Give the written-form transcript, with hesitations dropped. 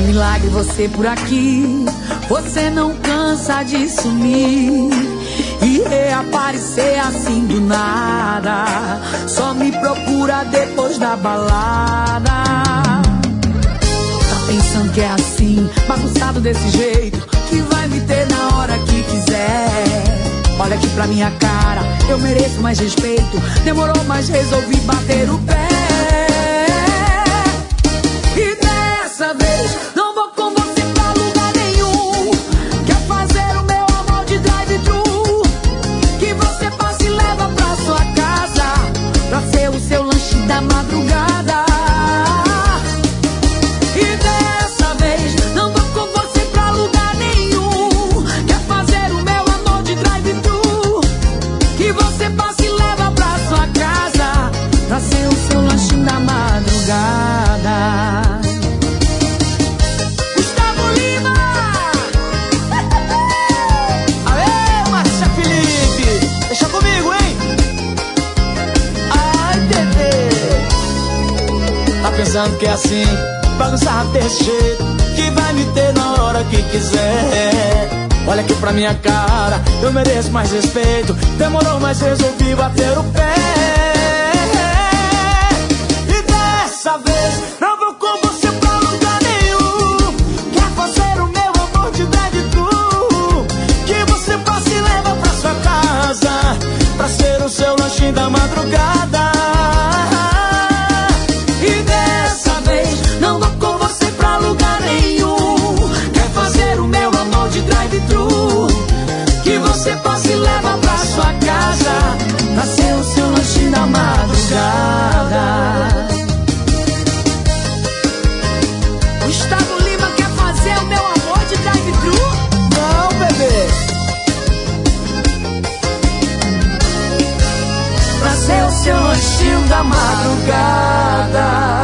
milagre você por aqui. Você não cansa de sumir e reaparecer assim do nada. Só me procura depois da balada. Tá pensando que é assim, bagunçado desse jeito, que vai me ter na hora que quiser. Olha aqui pra minha cara, eu mereço mais respeito. Demorou, mas resolvi bater o pé. E dessa vez não vou com você pra lugar nenhum. Quer fazer o meu amor de drive-thru, que você passa e leva pra sua casa, pra ser o seu lanche da madrugada. E dessa vez não vou com você pra lugar nenhum. Quer fazer o meu amor de drive-thru, que você passa e leva pra sua casa, pra ser o seu lanche da madrugada. Gustavo Lima! Aê, Márcia Felipe! Deixa comigo, hein? Ai, bebê! Tá pensando que é assim, bagunçado desse jeito, que vai me ter na hora que quiser. Olha aqui pra minha cara, eu mereço mais respeito. Demorou, mas resolvi bater o pé. E dessa vez não vou com você pra lugar nenhum. Quer fazer o meu amor de drive-thru, que você passa e leva pra sua casa, pra ser o seu lanchinho da madrugada. E dessa vez não vou com você pra lugar nenhum. Quer fazer o meu amor de drive-thru, que você passa e leva pra sua casa, pra ser o seu lanche da madrugada. Gustavo Lima quer fazer o meu amor de drive-thru? Não, bebê! Pra ser o seu lanchinho da madrugada.